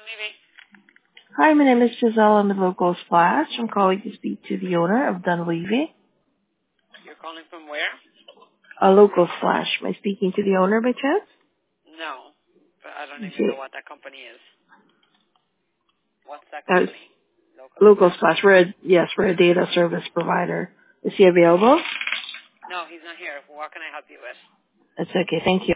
Maybe. Hi, my name is Giselle. I'm with Local Splash. I'm calling to speak to the owner of Dunleavy. You're calling from where? Local Splash. Am I speaking to the owner by chance? No, but I don't even know Okay. what that company is. What's that That's company? Local Local Splash? Splash. We're a data service provider. Is he available? No, he's not here. What can I help you with? That's okay. Thank you.